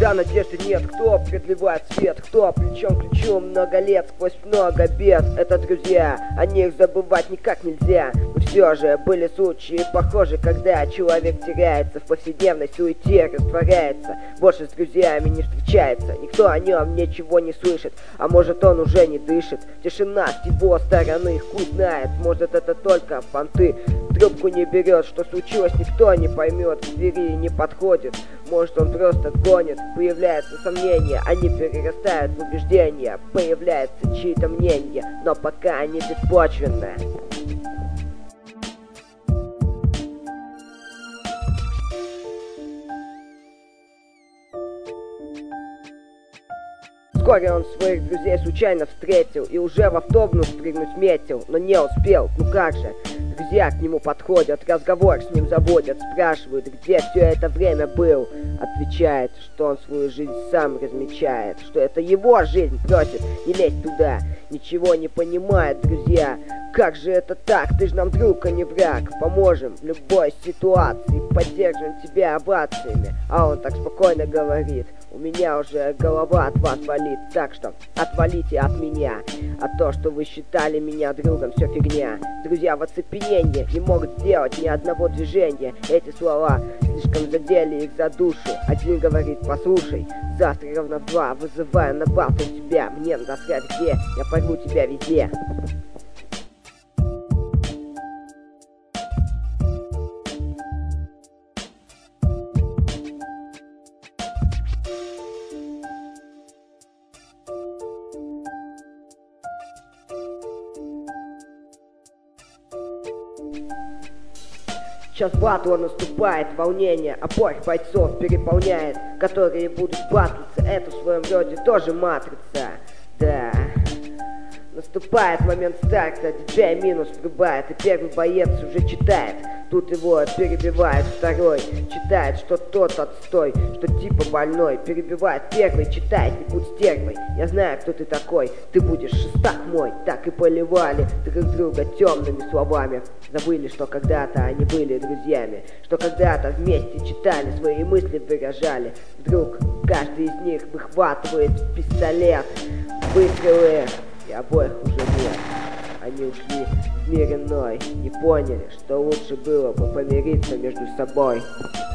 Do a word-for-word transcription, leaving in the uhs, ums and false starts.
когда надежды нет, кто продлевает свет, кто плечом к плечу много лет сквозь много бед. Это друзья, о них забывать никак нельзя. Но все же были случаи похожи, когда человек теряется в повседневной суете, растворяется, больше с друзьями не встречается, никто о нем ничего не слышит, а может он уже не дышит. Тишина с его стороны, хуй знает, может это только понты. Трубку не берет, что случилось, никто не поймет, к двери не подходит, может он просто гонит. Появляются сомнения, они перерастают в убеждения, появляется чьи-то мнения, но пока они беспочвенные. Вскоре он своих друзей случайно встретил и уже в автобус прыгнуть метил, но не успел. Ну как же? Друзья к нему подходят, разговор с ним заводят, спрашивают, где все это время был. Отвечает, что он свою жизнь сам размечает, что это его жизнь, просит не лезть туда. Ничего не понимает, друзья. Как же это так? Ты ж нам друг, а не враг. Поможем в любой ситуации, поддержим тебя овациями. А он так спокойно говорит: у меня уже голова от вас болит, так что отвалите от меня. А то, что вы считали меня другом, все фигня. Друзья в оцепенении, не могут сделать ни одного движения. Эти слова слишком задели их за душу. Один говорит: послушай, завтра ровно в два вызываю на балту тебя. Мне насрать где, я порву тебя везде. Сейчас батла наступает, волнение обоих бойцов переполняет, которые будут батлиться, это в своем роде тоже матрица. Да. Наступает момент старта, диджей минус врубает, и первый боец уже читает. Тут его перебивает второй, читает, что тот отстой, что типа больной. Перебивает первый, читает: не будь стервой, я знаю, кто ты такой, ты будешь шестак мой. Так и поливали друг друга темными словами. Забыли, что когда-то они были друзьями, что когда-то вместе читали, свои мысли выражали. Вдруг каждый из них выхватывает пистолет, выстрелы, и обоих уже нет. Они ушли в мир иной, не поняли, что лучше было бы помириться между собой.